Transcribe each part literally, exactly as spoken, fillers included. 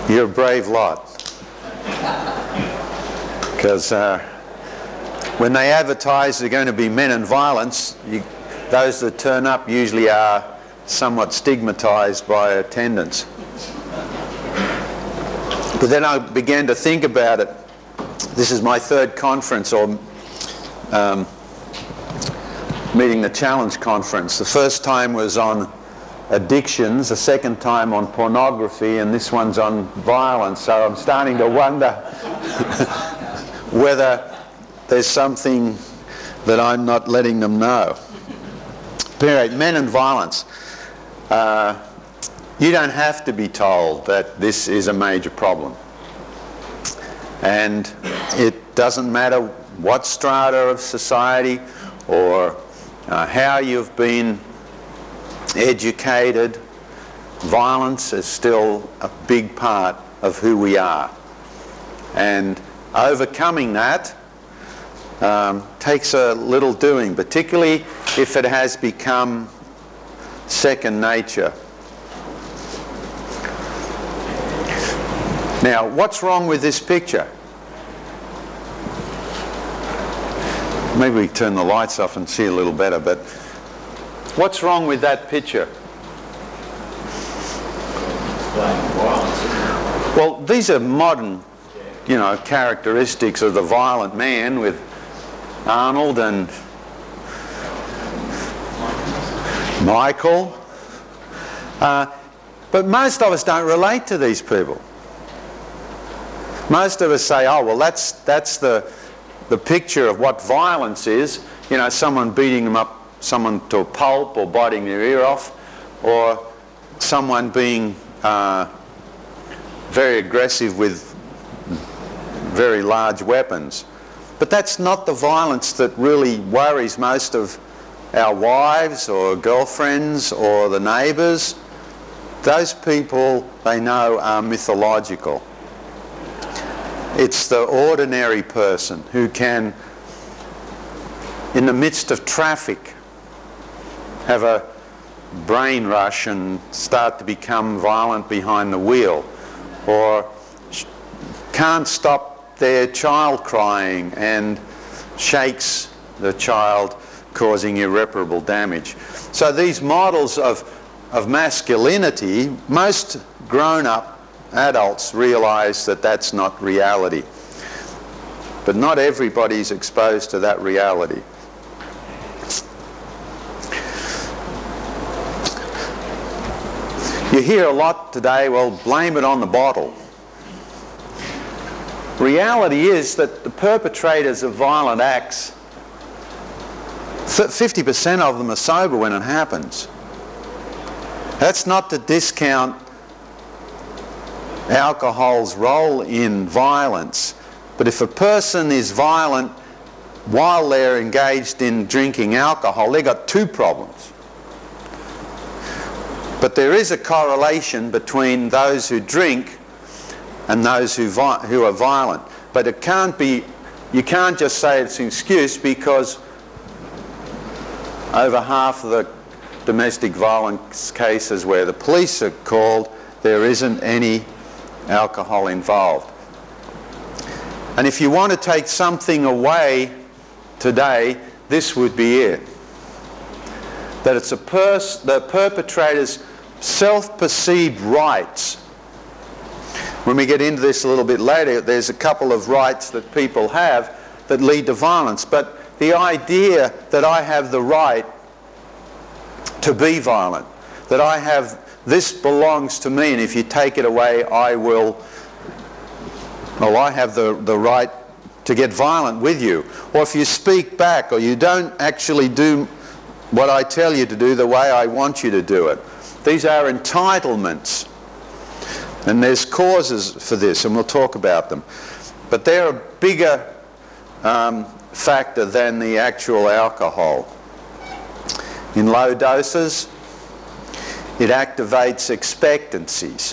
You're a brave lot. Because uh, when they advertise they're going to be men and violence, you, those that turn up usually are somewhat stigmatized by attendance. But then I began to think about it. This is my third conference, or um, Meeting the Challenge conference. The first time was on addictions, the second time on pornography, and this one's on violence. So I'm starting to wonder whether there's something that I'm not letting them know. Period. Men and violence. Uh, you don't have to be told that this is a major problem. And it doesn't matter what strata of society or uh, how you've been educated, violence is still a big part of who we are. And overcoming that um, takes a little doing, particularly if it has become second nature. Now, what's wrong with this picture? Maybe we turn the lights off and see a little better, but what's wrong with that picture? Well, these are modern, you know, characteristics of the violent man with Arnold and Michael. Uh, but most of us don't relate to these people. Most of us say, oh, well, that's, that's the, the picture of what violence is. You know, someone beating them up, someone to a pulp, or biting their ear off, or someone being uh, very aggressive with very large weapons. But that's not the violence that really worries most of our wives or girlfriends or the neighbours. Those people, they know, are mythological. It's the ordinary person who can, in the midst of traffic, have a brain rush and start to become violent behind the wheel, or can't stop their child crying and shakes the child, causing irreparable damage. So these models of, of masculinity, most grown-up adults realise that that's not reality. But not everybody's exposed to that reality. You hear a lot today, well, blame it on the bottle. Reality is that the perpetrators of violent acts, fifty percent of them are sober when it happens. That's not to discount alcohol's role in violence, but if a person is violent while they're engaged in drinking alcohol, they've got two problems. But there is a correlation between those who drink and those who, vi- who are violent. But it can't be, you can't just say it's an excuse, because over half of the domestic violence cases where the police are called, there isn't any alcohol involved. And if you want to take something away today, this would be it. That it's a pers- the perpetrator's self-perceived rights. When we get into this a little bit later, there's a couple of rights that people have that lead to violence. But the idea that I have the right to be violent, that I have, this belongs to me, and if you take it away, I will, well, I have the, the right to get violent with you. Or if you speak back, or you don't actually do what I tell you to do the way I want you to do it. These are entitlements. And there's causes for this, and we'll talk about them. But they're a bigger um, factor than the actual alcohol. In low doses, it activates expectancies.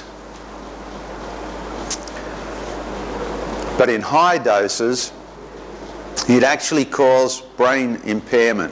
But in high doses, it actually causes brain impairment.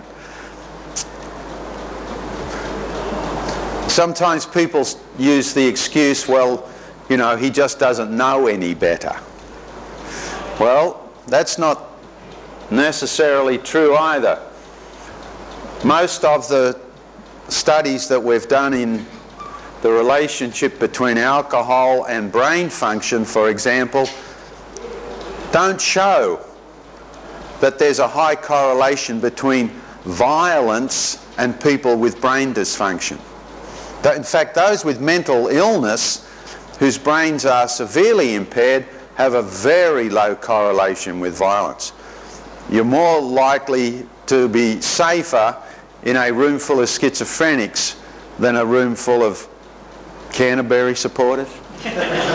Sometimes people use the excuse, well, you know, he just doesn't know any better. Well, that's not necessarily true either. Most of the studies that we've done in the relationship between alcohol and brain function, for example, don't show that there's a high correlation between violence and people with brain dysfunction. In fact, those with mental illness whose brains are severely impaired have a very low correlation with violence. You're more likely to be safer in a room full of schizophrenics than a room full of Canterbury supporters. Does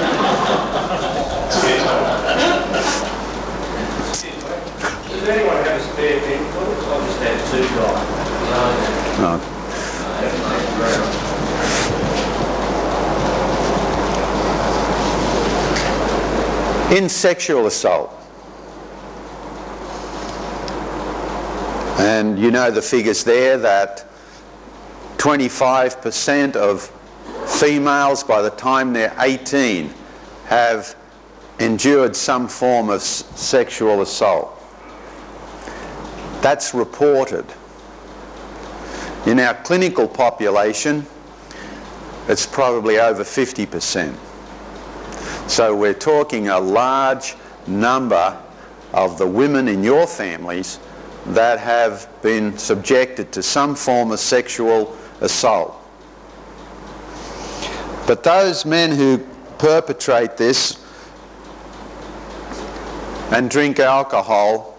anyone have a spare pen? I'll just have two guys. No. In sexual assault, and you know the figures there, that twenty-five percent of females by the time they're eighteen have endured some form of s- sexual assault. That's reported. In our clinical population, it's probably over fifty percent. So we're talking a large number of the women in your families that have been subjected to some form of sexual assault. But those men who perpetrate this and drink alcohol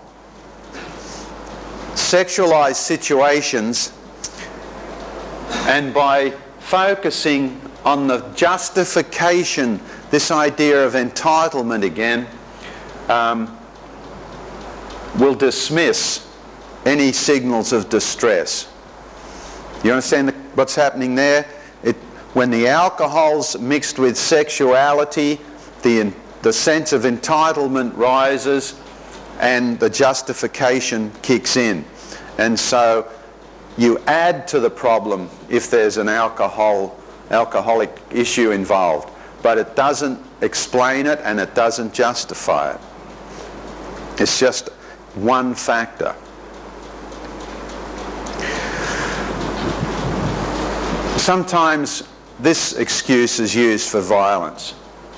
sexualize situations, and by focusing on the justification, this idea of entitlement again, um, will dismiss any signals of distress. You understand the, what's happening there? It, when the alcohol's mixed with sexuality, the, the sense of entitlement rises and the justification kicks in. And so you add to the problem if there's an alcohol, alcoholic issue involved, but it doesn't explain it and it doesn't justify it. It's just one factor. Sometimes this excuse is used for violence.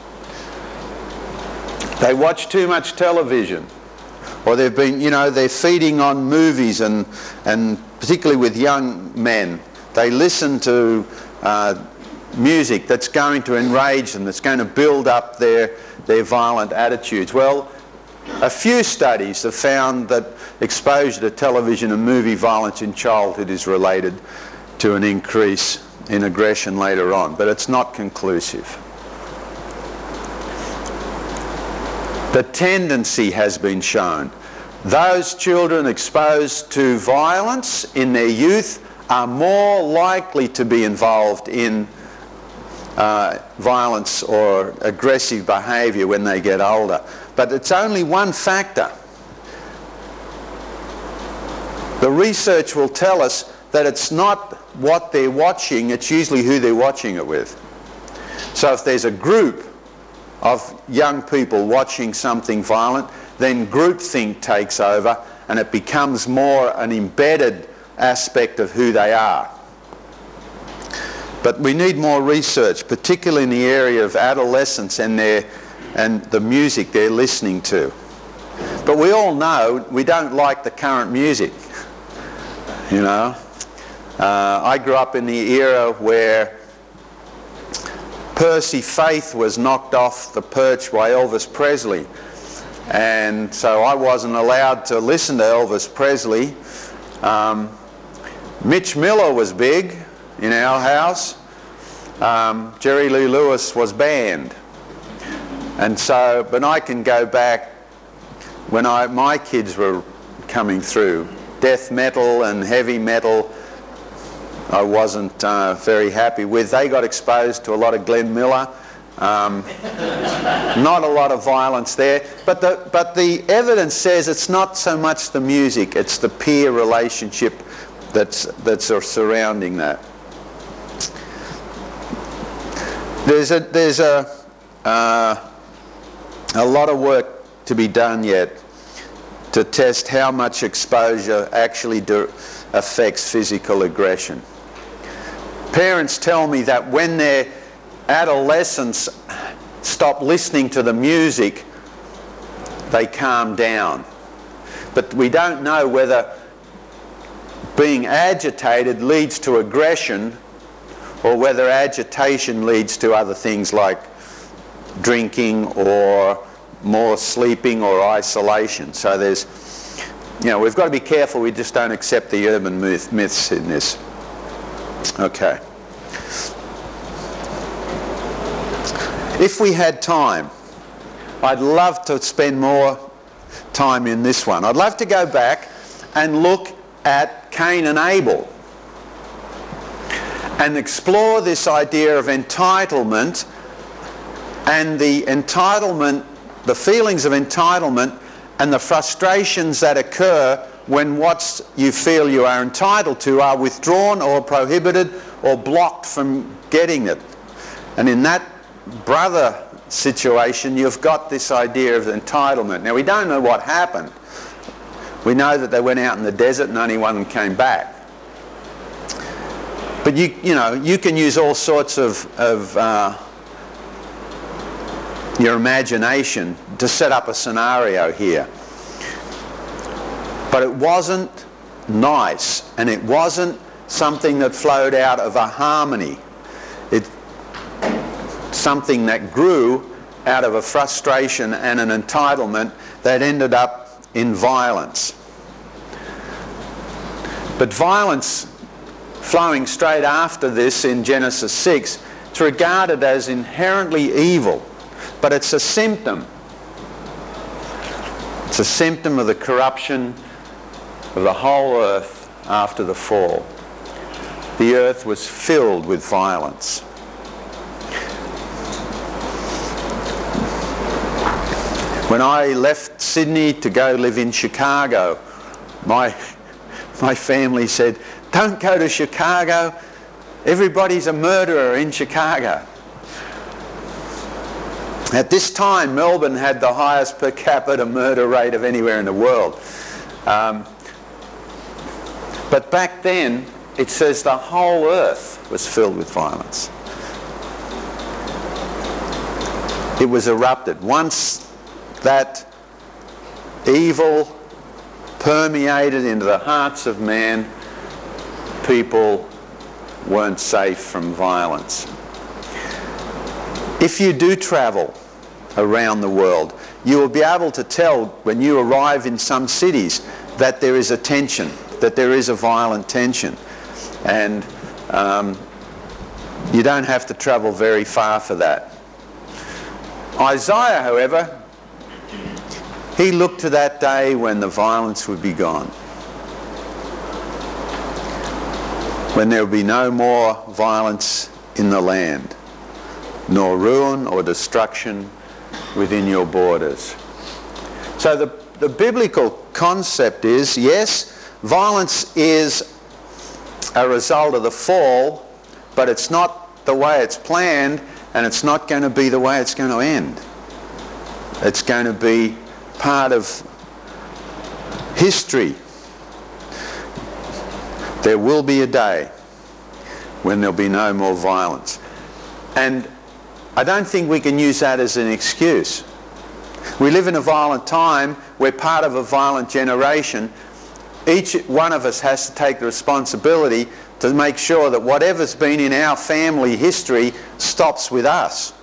They watch too much television, or they've been, you know, they're feeding on movies, and and particularly with young men, they listen to uh, music that's going to enrage them, that's going to build up their their violent attitudes. Well, a few studies have found that exposure to television and movie violence in childhood is related to an increase in aggression later on, but it's not conclusive. The tendency has been shown. Those children exposed to violence in their youth are more likely to be involved in uh, violence or aggressive behaviour when they get older. But it's only one factor. The research will tell us that it's not what they're watching, it's usually who they're watching it with. So if there's a group of young people watching something violent, then groupthink takes over and it becomes more an embedded aspect of who they are. But we need more research, particularly in the area of adolescence and their and the music they're listening to. But we all know we don't like the current music, you know. Uh, I grew up in the era where Percy Faith was knocked off the perch by Elvis Presley, and so I wasn't allowed to listen to Elvis Presley. Um, Mitch Miller was big in our house. Um, Jerry Lee Lewis was banned. And so, but I can go back when I, my kids were coming through, death metal and heavy metal, I wasn't uh, very happy with. They got exposed to a lot of Glenn Miller. Um, not a lot of violence there. But the, but the evidence says it's not so much the music, it's the peer relationship that's, that's surrounding that. There's a, there's a, uh, a lot of work to be done yet to test how much exposure actually do affects physical aggression. Parents tell me that when their adolescents stop listening to the music, they calm down. But we don't know whether being agitated leads to aggression or whether agitation leads to other things like drinking or more sleeping or isolation. So there's, you know, we've got to be careful we just don't accept the urban myth, myths in this. Okay. If we had time, I'd love to spend more time in this one. I'd love to go back and look at Cain and Abel and explore this idea of entitlement and the entitlement, the feelings of entitlement and the frustrations that occur when what you feel you are entitled to are withdrawn or prohibited or blocked from getting it. And in that brother situation, you've got this idea of entitlement. Now, we don't know what happened. We know that they went out in the desert and only one of them came back. But you, you know, you can use all sorts of, of uh, your imagination to set up a scenario here. But it wasn't nice, and it wasn't something that flowed out of a harmony. It something that grew out of a frustration and an entitlement that ended up in violence. But violence flowing straight after this in Genesis six, it's regarded as inherently evil, but it's a symptom. It's a symptom of the corruption of the whole earth after the fall. The earth was filled with violence. When I left Sydney to go live in Chicago, my, my family said, "Don't go to Chicago. Everybody's a murderer in Chicago." At this time, Melbourne had the highest per capita murder rate of anywhere in the world. Um, but back then, it says the whole earth was filled with violence. It was erupted. Once that evil permeated into the hearts of man, people weren't safe from violence. If you do travel around the world, you will be able to tell when you arrive in some cities that there is a tension, that there is a violent tension. And um, you don't have to travel very far for that. Isaiah, however, he looked to that day when the violence would be gone, when there would be no more violence in the land, nor ruin or destruction within your borders. So the, the biblical concept is, yes, violence is a result of the fall, but it's not the way it's planned, and it's not going to be the way it's going to end. It's going to be part of history. There will be a day when there'll be no more violence. And I don't think we can use that as an excuse. We live in a violent time. We're part of a violent generation. Each one of us has to take the responsibility to make sure that whatever's been in our family history stops with us.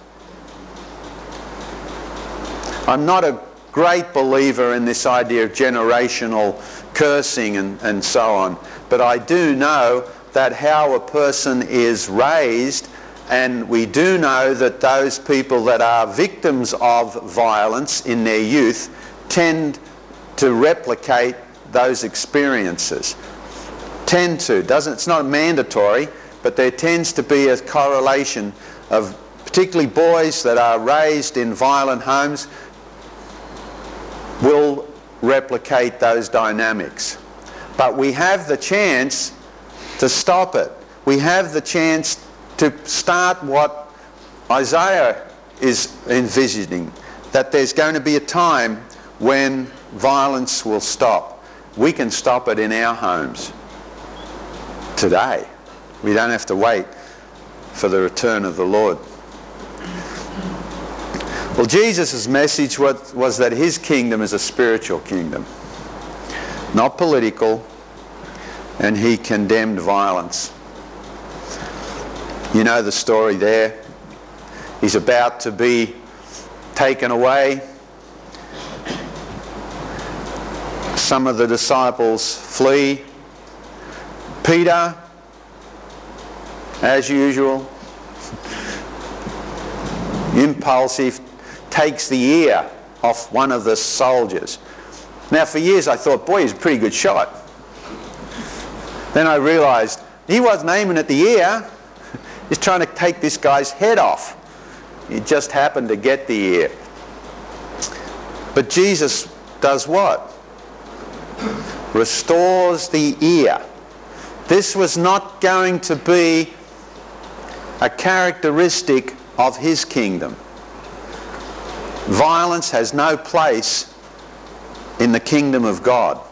I'm not a great believer in this idea of generational cursing and, and so on, but I do know that how a person is raised, and we do know that those people that are victims of violence in their youth tend to replicate those experiences. Tend to. Doesn't, it's not mandatory, but there tends to be a correlation of particularly boys that are raised in violent homes will replicate those dynamics. But we have the chance to stop it. We have the chance to start what Isaiah is envisaging, that there's going to be a time when violence will stop. We can stop it in our homes today. We don't have to wait for the return of the Lord. Well, Jesus' message was, was that his kingdom is a spiritual kingdom, not political, and he condemned violence. You know the story there. He's about to be taken away. Some of the disciples flee. Peter, as usual, impulsive, takes the ear off one of the soldiers. Now, for years I thought, boy, he's a pretty good shot. Then I realised he wasn't aiming at the ear. He's trying to take this guy's head off. He just happened to get the ear. But Jesus does what? Restores the ear. This was not going to be a characteristic of his kingdom. Violence has no place in the kingdom of God.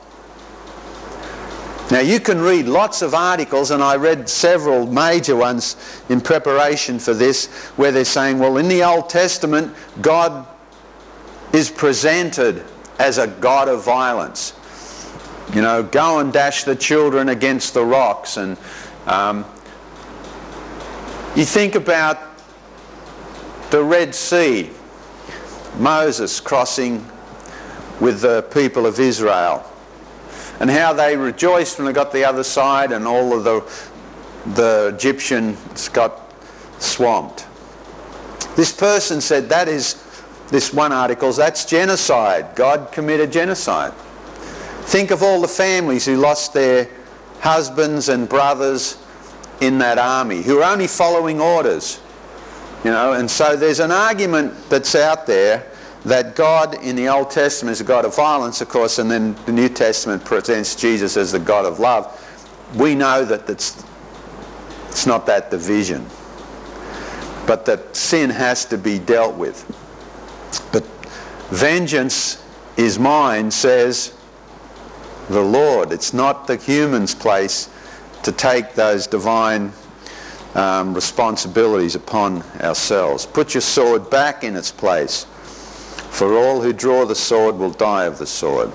Now, you can read lots of articles, and I read several major ones in preparation for this, where they're saying, well, in the Old Testament, God is presented as a God of violence. You know, go and dash the children against the rocks. And um, you think about the Red Sea, Moses crossing with the people of Israel, and how they rejoiced when they got to the other side and all of the, the Egyptians got swamped. This person said that is, this one article, that's genocide. God committed genocide. Think of all the families who lost their husbands and brothers in that army, who are only following orders. You know, and so there's an argument that's out there that God in the Old Testament is a God of violence, of course, and then the New Testament presents Jesus as the God of love. We know that that's, it's not that division, but that sin has to be dealt with. But vengeance is mine, says the Lord. It's not the human's place to take those divine um, responsibilities upon ourselves. Put your sword back in its place. For all who draw the sword will die of the sword.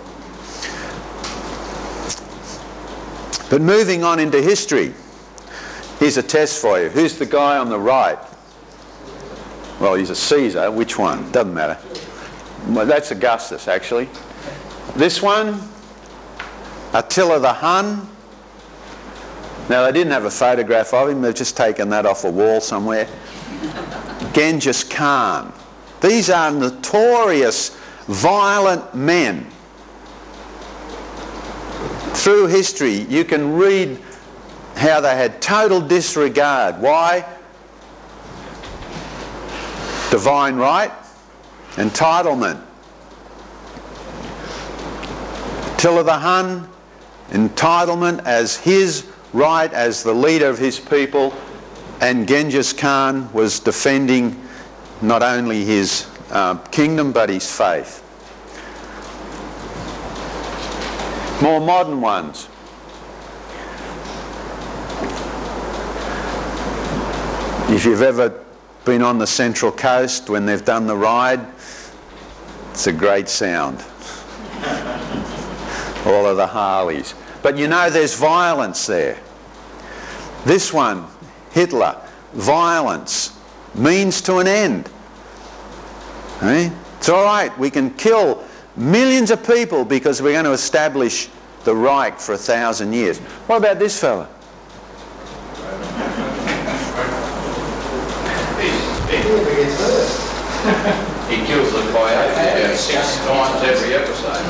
But moving on into history, here's a test for you. Who's the guy on the right? Well, he's a Caesar. Which one? Doesn't matter. Well, that's Augustus, actually. This one, Attila the Hun. Now, they didn't have a photograph of him. They've just taken that off a wall somewhere. Genghis Khan. These are notorious, violent men. Through history, you can read how they had total disregard. Why? Divine right, entitlement. Attila the Hun, entitlement as his right as the leader of his people, and Genghis Khan was defending not only his uh, kingdom but his faith. More modern ones. If you've ever been on the Central Coast when they've done the ride, it's a great sound. All of the Harleys. But you know there's violence there. This one, Hitler, violence, means to an end. Eh? It's all right, we can kill millions of people because we're going to establish the Reich for a thousand years. What about this fella? He kills them by about six times every episode.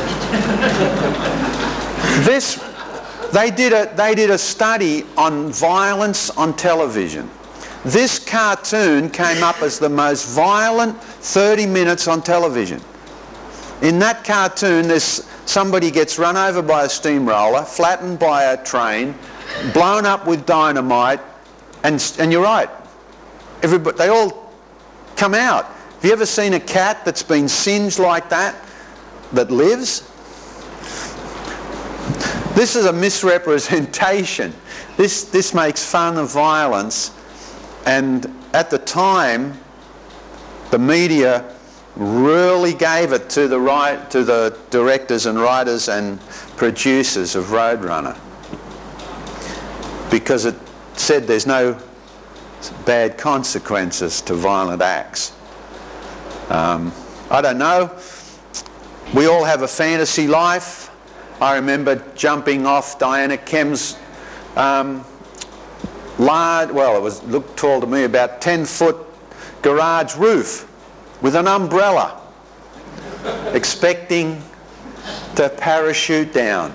This, they did a they did a study on violence on television. This cartoon came up as the most violent thirty minutes on television. In that cartoon, there's somebody gets run over by a steamroller, flattened by a train, blown up with dynamite, and and you're right. Everybody, they all come out. Have you ever seen a cat that's been singed like that, that lives? This is a misrepresentation. This, this makes fun of violence, and at the time, the media really gave it to the right, to the directors and writers and producers of Roadrunner, because it said there's no bad consequences to violent acts. Um, I don't know. We all have a fantasy life. I remember jumping off Diana Kem's um, large, well, it was looked tall to me, about ten foot garage roof with an umbrella, expecting to parachute down.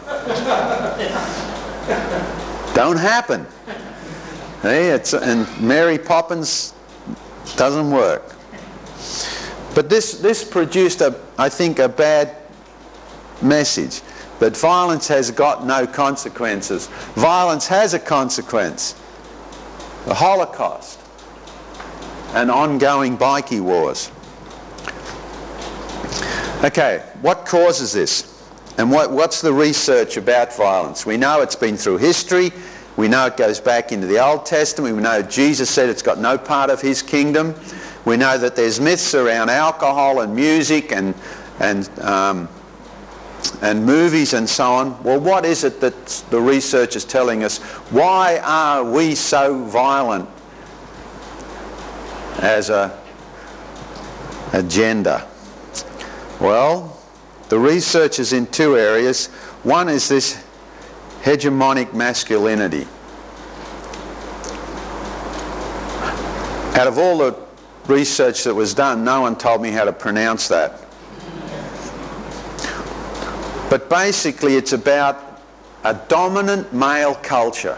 Don't happen. Hey, it's, and Mary Poppins doesn't work. But this, this produced, a, I think, a bad message, that violence has got no consequences. Violence has a consequence. The Holocaust and ongoing bikie wars. Okay, what causes this? And what, what's the research about violence? We know it's been through history. We know it goes back into the Old Testament. We know Jesus said it's got no part of his kingdom. We know that there's myths around alcohol and music and, and, um, and movies and so on. Well, what is it that the research is telling us? Why are we so violent as a agenda? Well, the research is in two areas. One is this hegemonic masculinity. Out of all the research that was done, no one told me how to pronounce that. But basically it's about a dominant male culture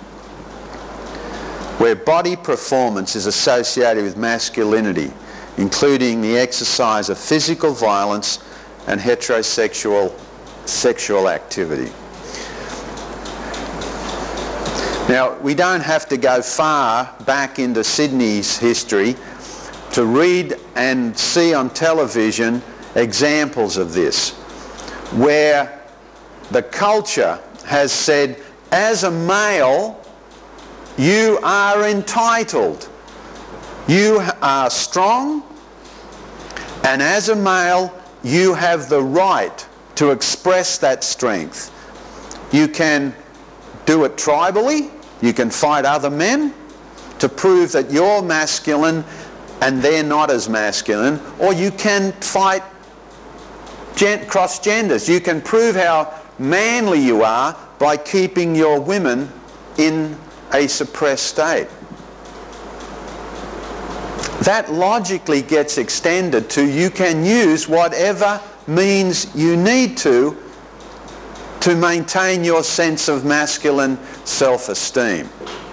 where body performance is associated with masculinity, including the exercise of physical violence and heterosexual sexual activity. Now, we don't have to go far back into Sydney's history to read and see on television examples of this, where the culture has said, as a male, you are entitled. You are strong, and as a male, you have the right to express that strength. You can do it tribally. You can fight other men to prove that you're masculine and they're not as masculine, or you can fight cross genders. You can prove how manly you are by keeping your women in a suppressed state. That logically gets extended to you can use whatever means you need to to maintain your sense of masculine self-esteem.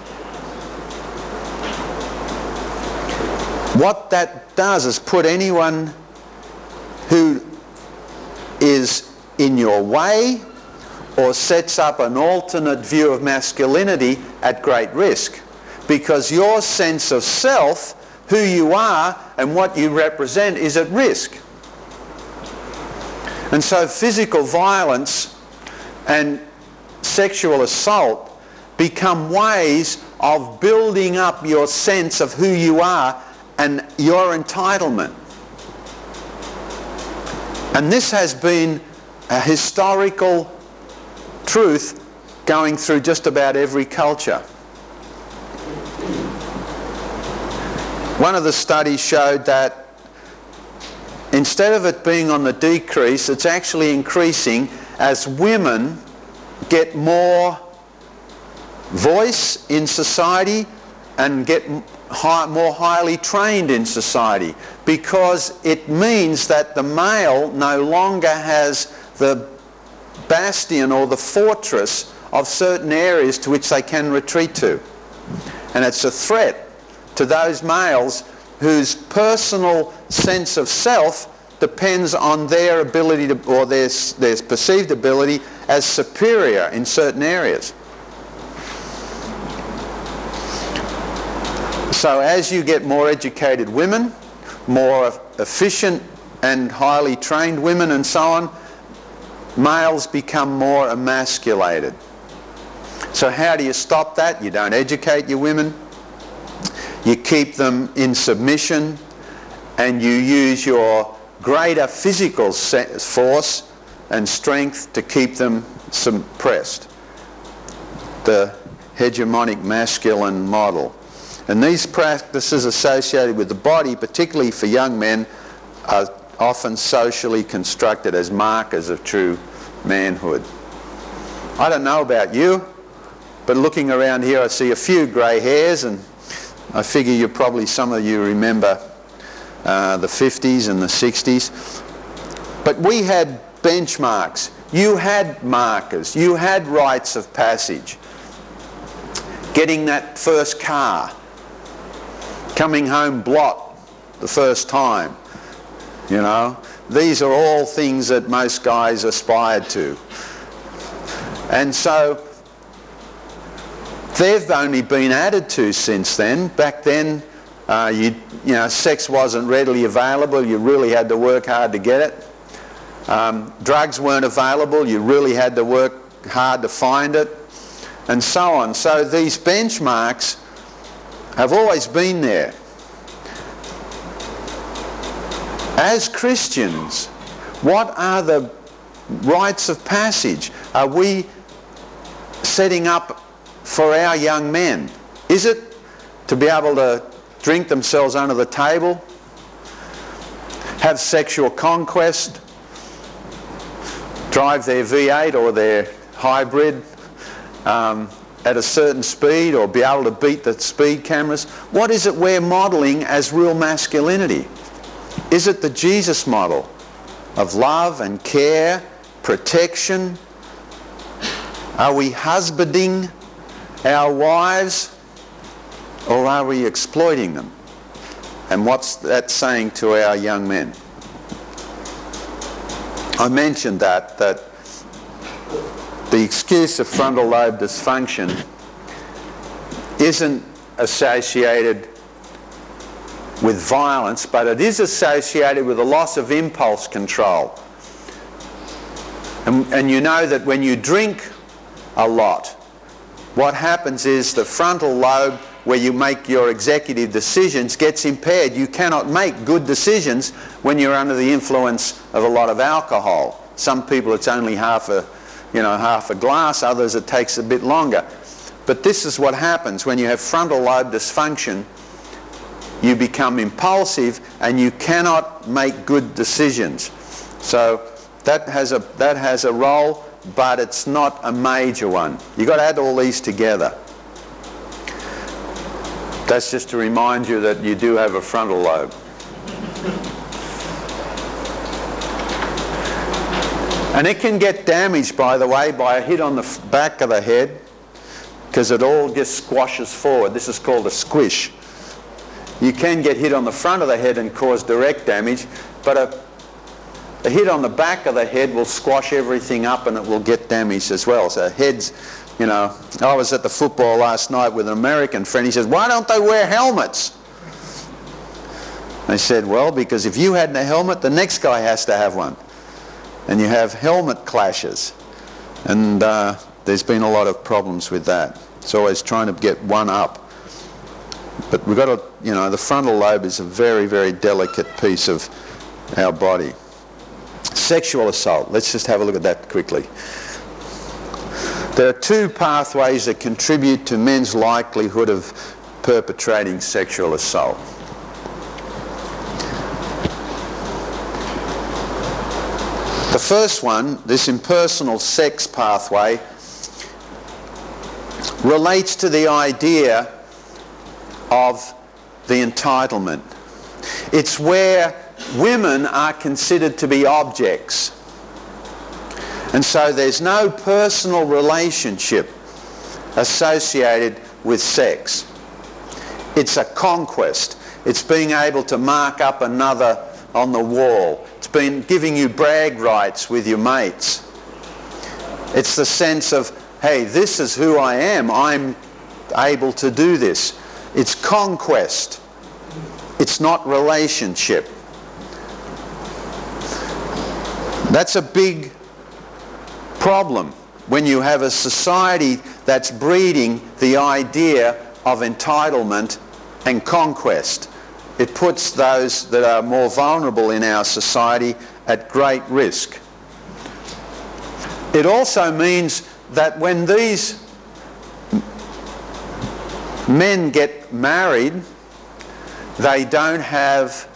What that does is put anyone who is in your way or sets up an alternate view of masculinity at great risk, because your sense of self, who you are and what you represent, is at risk. And so physical violence and sexual assault become ways of building up your sense of who you are and your entitlement. And this has been a historical truth going through just about every culture. One of the studies showed that instead of it being on the decrease, it's actually increasing as women get more voice in society and get high, more highly trained in society, because it means that the male no longer has the bastion or the fortress of certain areas to which they can retreat to. And it's a threat to those males whose personal sense of self depends on their ability to, or their, their perceived ability as superior in certain areas. So as you get more educated women, more efficient and highly trained women and so on, males become more emasculated. So how do you stop that? You don't educate your women. You keep them in submission, and you use your greater physical force and strength to keep them suppressed. The hegemonic masculine model. And these practices associated with the body, particularly for young men, are often socially constructed as markers of true manhood. I don't know about you, but looking around here I see a few grey hairs, and I figure you probably, some of you remember uh, the fifties and the sixties. But we had benchmarks. You had markers. You had rites of passage. Getting that first car. Coming home blot the first time. You know, these are all things that most guys aspired to. And so they've only been added to since then. Back then, uh, you, you know, sex wasn't readily available. You really had to work hard to get it. Um, drugs weren't available. You really had to work hard to find it, and so on. So these benchmarks have always been there. As Christians, what are the rites of passage are we setting up for our young men? Is it to be able to drink themselves under the table, have sexual conquest, drive their V eight or their hybrid um, at a certain speed, or be able to beat the speed cameras? What is it we're modelling as real masculinity? Is it the Jesus model of love and care, protection? Are we husbanding our wives, or are we exploiting them? And what's that saying to our young men? I mentioned that, that the excuse of frontal lobe dysfunction isn't associated with violence, but it is associated with a loss of impulse control. And, and you know that when you drink a lot, what happens is the frontal lobe, where you make your executive decisions, gets impaired. You cannot make good decisions when you're under the influence of a lot of alcohol. Some people it's only half a, you know, half a glass, others it takes a bit longer. But this is what happens when you have frontal lobe dysfunction. You become impulsive and you cannot make good decisions. So that has a, that has a role, but it's not a major one. You've got to add all these together. That's just to remind you that you do have a frontal lobe. And it can get damaged, by the way, by a hit on the back of the head, because it all just squashes forward. This is called a squish. You can get hit on the front of the head and cause direct damage, but a, a hit on the back of the head will squash everything up and it will get damaged as well. So heads, you know, I was at the football last night with an American friend. He says, why don't they wear helmets? I said, well, because if you had a helmet, the next guy has to have one. And you have helmet clashes. And uh, there's been a lot of problems with that. It's always trying to get one up. But we've got to, you know, the frontal lobe is a very, very delicate piece of our body. Sexual assault. Let's just have a look at that quickly. There are two pathways that contribute to men's likelihood of perpetrating sexual assault. The first one, this impersonal sex pathway, relates to the idea of the entitlement. It's where women are considered to be objects. And so there's no personal relationship associated with sex. It's a conquest. It's being able to mark up another on the wall. It's been giving you brag rights with your mates. It's the sense of, hey, this is who I am. I'm able to do this. It's conquest. It's not relationship. That's a big problem when you have a society that's breeding the idea of entitlement and conquest. It puts those that are more vulnerable in our society at great risk. It also means that when these men get married, they don't have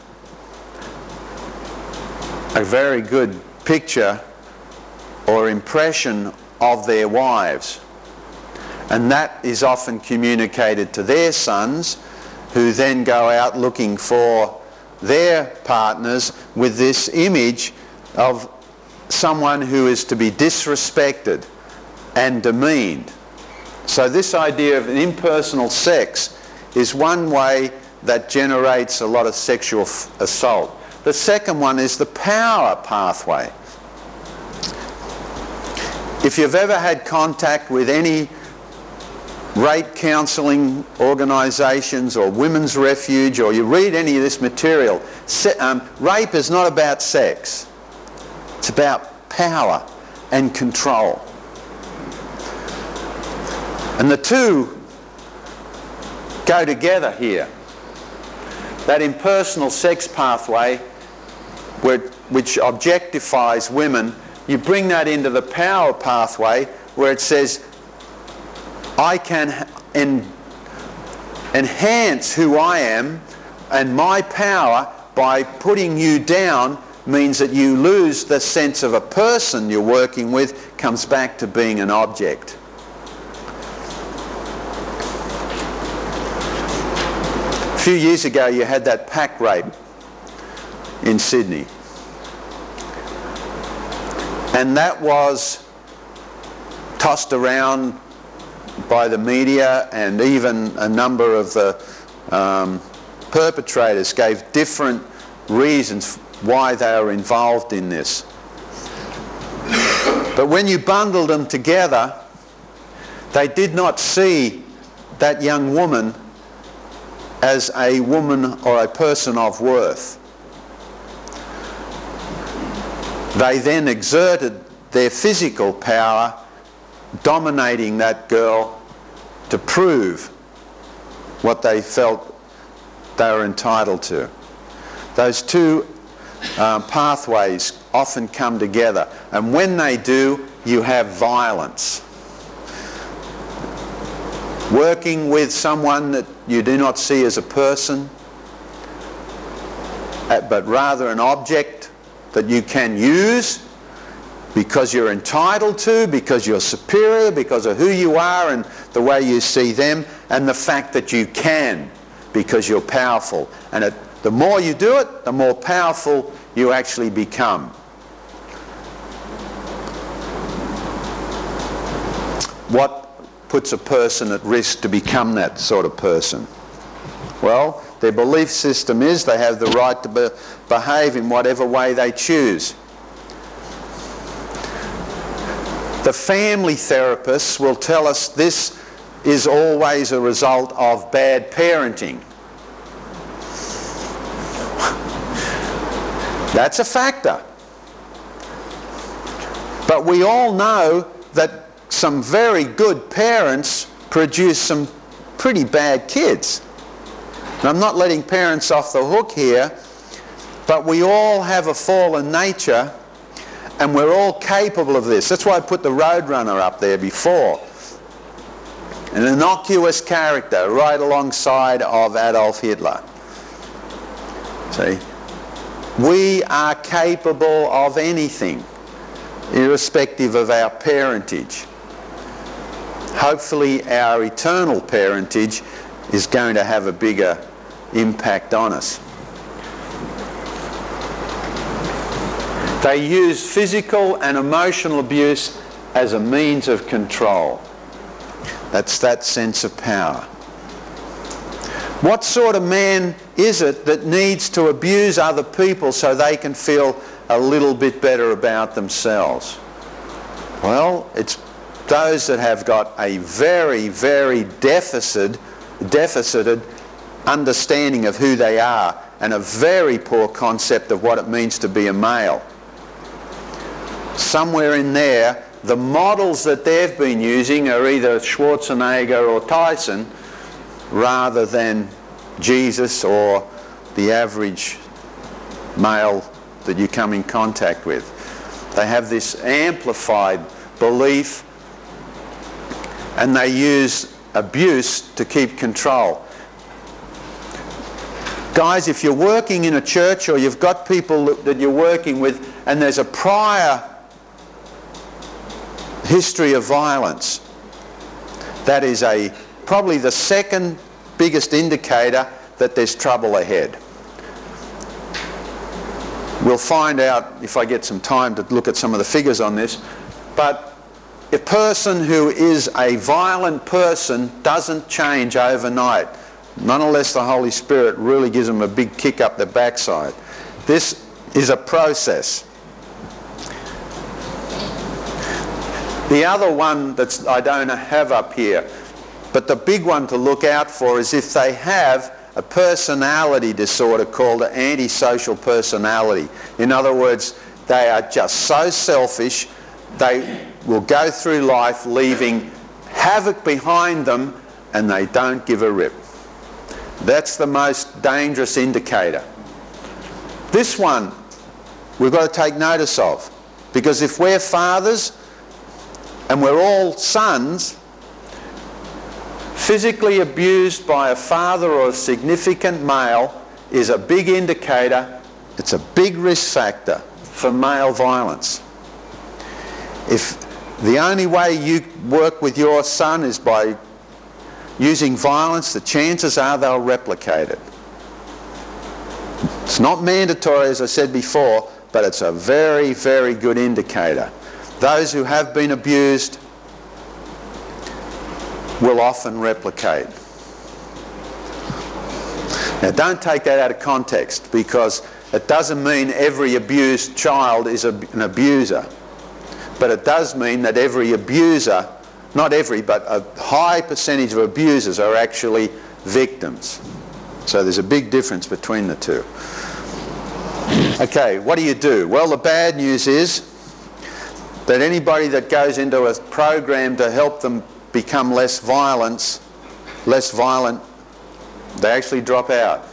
a very good picture or impression of their wives. And that is often communicated to their sons, who then go out looking for their partners with this image of someone who is to be disrespected and demeaned. So this idea of impersonal sex is one way that generates a lot of sexual assault. The second one is the power pathway. If you've ever had contact with any rape counselling organisations or women's refuge, or you read any of this material, se um, rape is not about sex. It's about power and control. And the two go together here. That impersonal sex pathway, where, which objectifies women, you bring that into the power pathway where it says, I can en enhance who I am, and my power by putting you down means that you lose the sense of a person you're working with, comes back to being an object. A few years ago you had that pack rape in Sydney. And that was tossed around by the media, and even a number of the um, perpetrators gave different reasons why they were involved in this. But when you bundled them together, they did not see that young woman as a woman or a person of worth. They then exerted their physical power, dominating that girl to prove what they felt they were entitled to. Those two um, pathways often come together, and when they do, you have violence. Working with someone that you do not see as a person, but rather an object that you can use because you're entitled to, because you're superior, because of who you are and the way you see them, and the fact that you can because you're powerful. And it, the more you do it, the more powerful you actually become. What puts a person at risk to become that sort of person? Well, their belief system is they have the right to be, behave in whatever way they choose. The family therapists will tell us this is always a result of bad parenting. That's a factor. But we all know that some very good parents produce some pretty bad kids. And I'm not letting parents off the hook here, but we all have a fallen nature, and we're all capable of this. That's why I put the Roadrunner up there before. An innocuous character right alongside of Adolf Hitler. See? We are capable of anything, irrespective of our parentage. Hopefully our eternal parentage is going to have a bigger impact on us. They use physical and emotional abuse as a means of control. That's that sense of power. What sort of man is it that needs to abuse other people so they can feel a little bit better about themselves? Well, it's those that have got a very, very deficit, deficited understanding of who they are and a very poor concept of what it means to be a male. Somewhere in there, the models that they've been using are either Schwarzenegger or Tyson rather than Jesus or the average male that you come in contact with. They have this amplified belief, and they use abuse to keep control. Guys, if you're working in a church or you've got people that you're working with and there's a prior history of violence, that is a probably the second biggest indicator that there's trouble ahead. We'll find out if I get some time to look at some of the figures on this, but a person who is a violent person doesn't change overnight, not unless the Holy Spirit really gives them a big kick up the backside. This is a process. The other one that I don't have up here, but the big one to look out for is if they have a personality disorder called an antisocial personality. In other words, they are just so selfish, they will go through life leaving havoc behind them and they don't give a rip. That's the most dangerous indicator. This one we've got to take notice of, because if we're fathers and we're all sons, physically abused by a father or a significant male is a big indicator, it's a big risk factor for male violence. If the only way you work with your son is by using violence, the chances are they'll replicate it. It's not mandatory, as I said before, but it's a very, very good indicator. Those who have been abused will often replicate. Now, don't take that out of context, because it doesn't mean every abused child is a, an abuser. But it does mean that every abuser, not every, but a high percentage of abusers are actually victims. So there's a big difference between the two. Okay, what do you do? Well, the bad news is that anybody that goes into a program to help them become less violent, less violent, they actually drop out.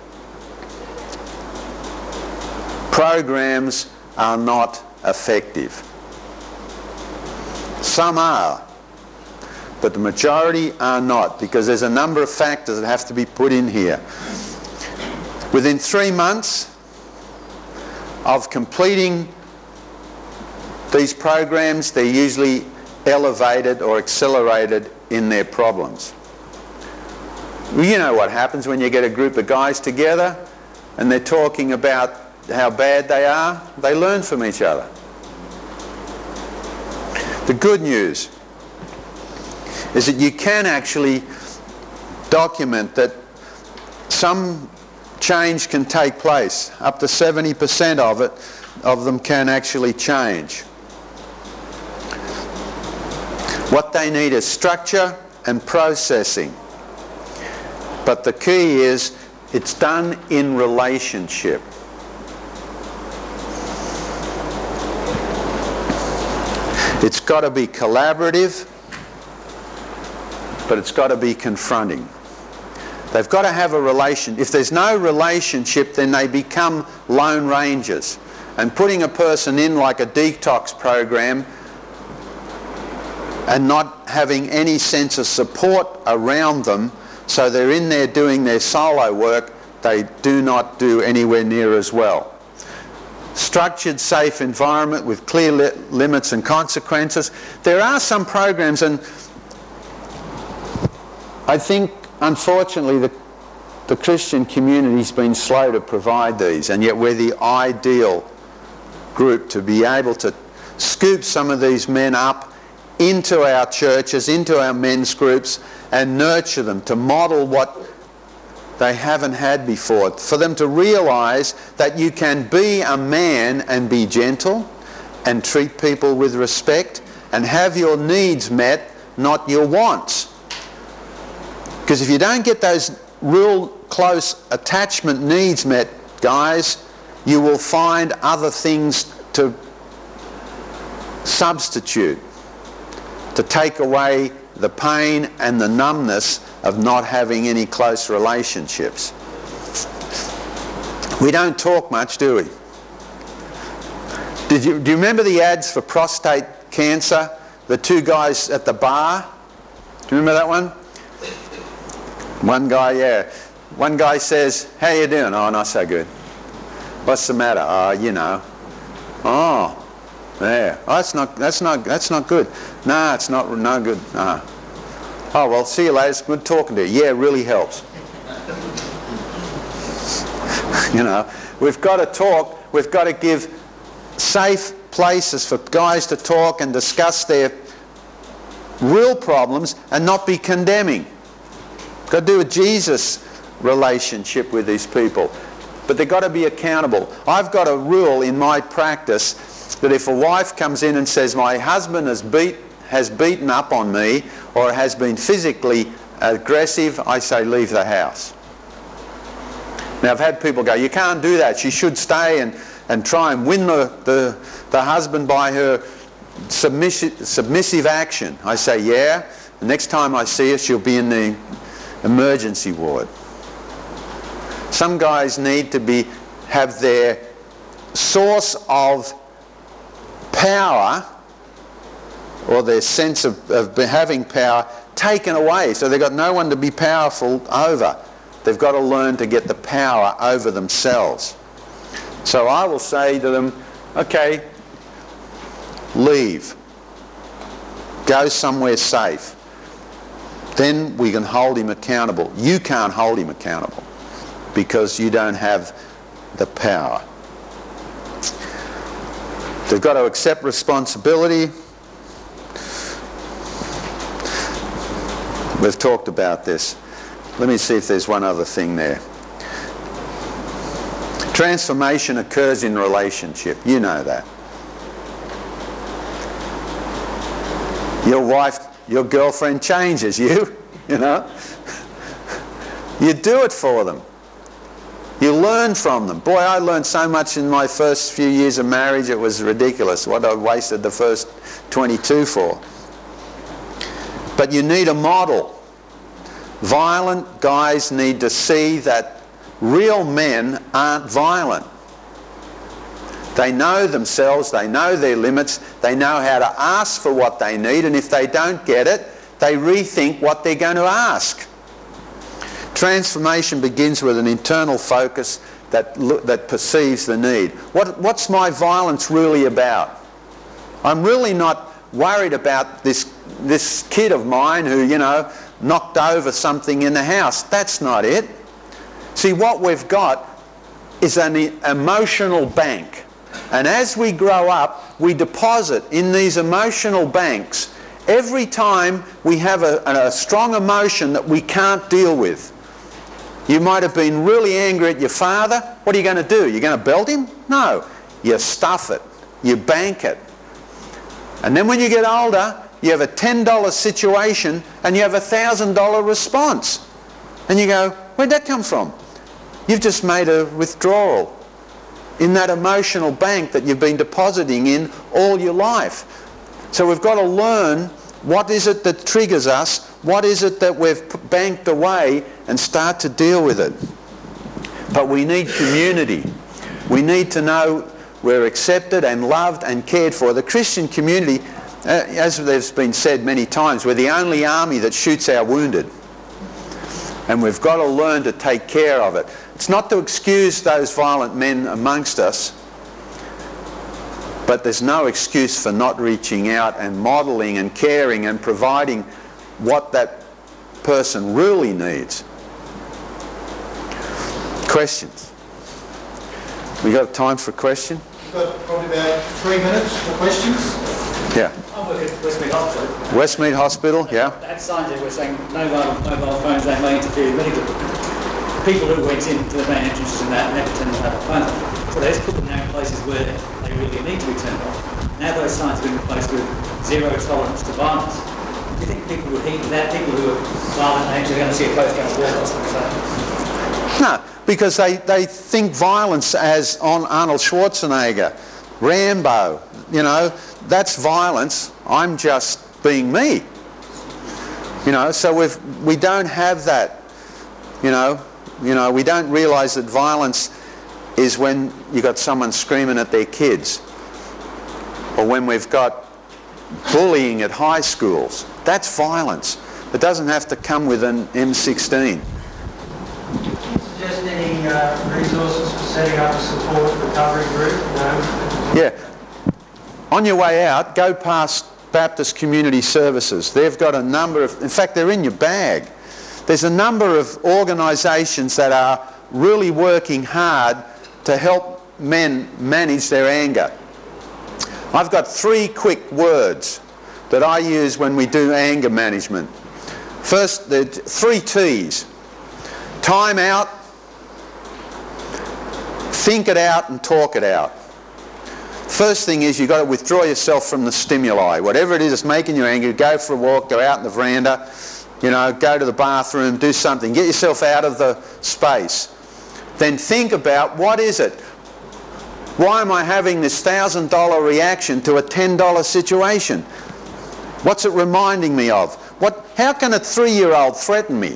Programs are not effective. Some are, but the majority are not, because there's a number of factors that have to be put in here. Within three months of completing these programs, they're usually elevated or accelerated in their problems. You know what happens when you get a group of guys together and they're talking about how bad they are? They learn from each other. The good news is that you can actually document that some change can take place. Up to seventy percent of it, of them can actually change. What they need is structure and processing. But the key is it's done in relationship. It's got to be collaborative, but it's got to be confronting. They've got to have a relation. If there's no relationship, then they become lone rangers. And putting a person in like a detox program and not having any sense of support around them, so they're in there doing their solo work, they do not do anywhere near as well. Structured, safe environment with clear li- limits and consequences. There are some programs, and I think, unfortunately, the, the Christian community's been slow to provide these, and yet we're the ideal group to be able to scoop some of these men up into our churches, into our men's groups, and nurture them to model what they haven't had before, for them to realise that you can be a man and be gentle and treat people with respect and have your needs met, not your wants. Because if you don't get those real close attachment needs met, guys, you will find other things to substitute, to take away the pain and the numbness of not having any close relationships. We don't talk much, do we? Did you, do you remember the ads for prostate cancer? The two guys at the bar? Do you remember that one? One guy, yeah. One guy says, "How you doing?" "Oh, not so good." "What's the matter?" "Oh, you know." "Oh, yeah. Oh, that's not, that's not, that's not good." "No, it's not, no good." No. "Oh, well, see you later. It's good talking to you." "Yeah, it really helps." You know, we've got to talk. We've got to give safe places for guys to talk and discuss their real problems and not be condemning. Got to do a Jesus relationship with these people. But they've got to be accountable. I've got a rule in my practice that if a wife comes in and says, "My husband has beat, has beaten up on me or has been physically aggressive," I say, "Leave the house." Now, I've had people go, "You can't do that. She should stay and, and try and win the, the, the husband by her submissive, submissive action." I say, "Yeah, the next time I see her, she'll be in the emergency ward." Some guys need to be have their source of power or their sense of, of having power taken away, so they've got no one to be powerful over. They've got to learn to get the power over themselves. So I will say to them, "Okay, leave. Go somewhere safe." Then we can hold him accountable. You can't hold him accountable because you don't have the power. They've got to accept responsibility. We've talked about this. Let me see if there's one other thing there. Transformation occurs in relationship. You know that. Your wife, your girlfriend changes you, you know. You do it for them. You learn from them. Boy, I learned so much in my first few years of marriage, it was ridiculous what I wasted the first twenty-two for. But you need a model. Violent guys need to see that real men aren't violent. They know themselves, they know their limits, they know how to ask for what they need, and if they don't get it, they rethink what they're going to ask. Transformation begins with an internal focus that, that perceives the need. What, what's my violence really about? I'm really not worried about this, this kid of mine who, you know, knocked over something in the house. That's not it. See, what we've got is an emotional bank. And as we grow up, we deposit in these emotional banks every time we have a, a strong emotion that we can't deal with. You might have been really angry at your father. What are you going to do? You're going to belt him? No. You stuff it. You bank it. And then when you get older, you have a ten dollar situation and you have a one thousand dollar response. And you go, "Where'd that come from?" You've just made a withdrawal in that emotional bank that you've been depositing in all your life. So we've got to learn what is it that triggers us, what is it that we've banked away, and start to deal with it. But we need community. We need to know we're accepted and loved and cared for. The Christian community, uh, as there's been said many times, we're the only army that shoots our wounded. And we've got to learn to take care of it. It's not to excuse those violent men amongst us, but there's no excuse for not reaching out and modelling and caring and providing what that person really needs. Questions? We got time for a question? We've got probably about three minutes for questions. Yeah. I work at Westmead Hospital. Westmead Hospital, yeah. That sign there, we're saying no mobile, mobile phones, they may interfere with medical. People who went into the main entrances and that never turned on mobile phones. So let's put them now in places where they really need to be turned on. Now those signs have been replaced with zero tolerance to violence. Do you think people would heed that? People who are violent and actually going to see a postcard wall or something like that? Because they, they think violence as on Arnold Schwarzenegger, Rambo, you know, that's violence. I'm just being me. You know, so we've, we don't have that, you know, you know, we don't realise that violence is when you've got someone screaming at their kids, or when we've got bullying at high schools. That's violence. It doesn't have to come with an M sixteen. Can you suggest any uh, resources for setting up a support recovery group? No. Yeah. On your way out, go past Baptist Community Services. They've got a number of, in fact, they're in your bag. There's a number of organisations that are really working hard to help men manage their anger. I've got three quick words that I use when we do anger management. First, the three T's. Time out, think it out, and talk it out. First thing is you've got to withdraw yourself from the stimuli. Whatever it is that's making you angry, go for a walk, go out in the veranda, you know, go to the bathroom, do something. Get yourself out of the space. Then think about, what is it? Why am I having this one thousand dollar reaction to a ten dollar situation? What's it reminding me of? What, how can a three-year-old threaten me?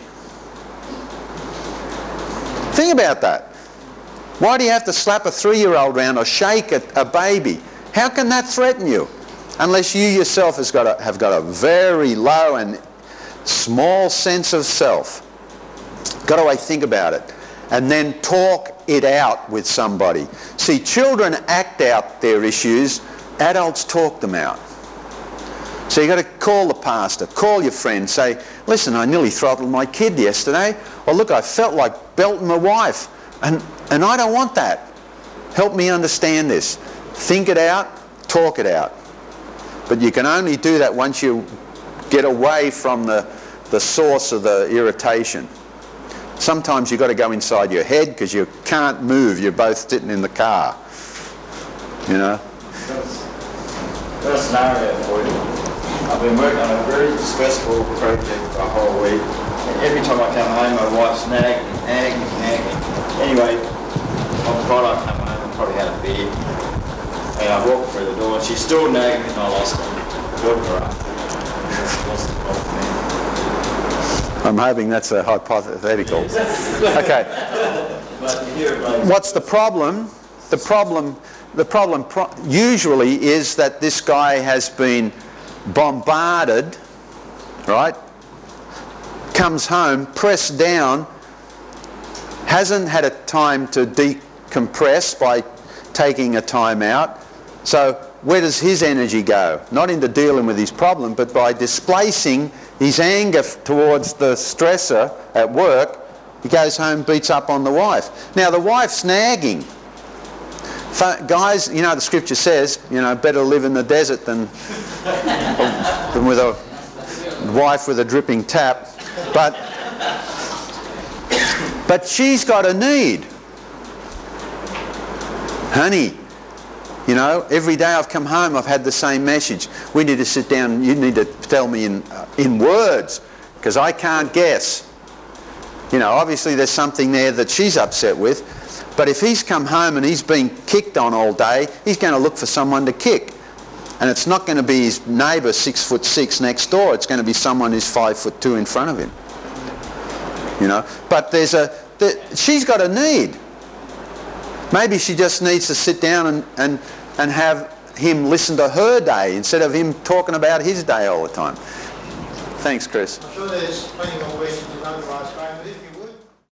Think about that. Why do you have to slap a three-year-old around or shake a, a baby? How can that threaten you? Unless you yourself has got a, have got a very low and small sense of self. Got to think about it. And then talk it out with somebody. See, children act out their issues, adults talk them out. So you've got to call the pastor, call your friend, say, listen, I nearly throttled my kid yesterday. Or look, I felt like belting my wife. And, and I don't want that. Help me understand this. Think it out, talk it out. But you can only do that once you get away from the, the source of the irritation. Sometimes you've got to go inside your head because you can't move. You're both sitting in the car. You know? Got a scenario for you. I've been working on a very stressful project for a whole week. And every time I come home, my wife's nagging, nagging, nagging. Anyway, on Friday I come home and probably had a beer. And I walk through the door and she's still nagging and I lost her. Built her up. Lost her off me. I'm hoping that's a hypothetical. Okay. But you hear it like, What's the problem? The problem, the problem pro- usually is that this guy has been bombarded, right? Comes home, pressed down, hasn't had a time to decompress by taking a time out. So where does his energy go? Not into dealing with his problem, but by displacing his anger towards the stressor at work. He goes home, beats up on the wife. Now the wife's nagging. Guys, you know the scripture says, you know, better live in the desert than, than with a wife with a dripping tap. But, but she's got a need. Honey, you know, every day I've come home I've had the same message. We need to sit down, you need to tell me in, uh, in words, because I can't guess. You know, obviously there's something there that she's upset with. But if he's come home and he's been kicked on all day, he's going to look for someone to kick. And it's not going to be his neighbour six foot six next door. It's going to be someone who's five foot two in front of him. You know, but there's a, the, she's got a need. Maybe she just needs to sit down and, and, and have him listen to her day instead of him talking about his day all the time. Thanks, Chris. I'm sure there's plenty more questions than otherwise, Graham, but if you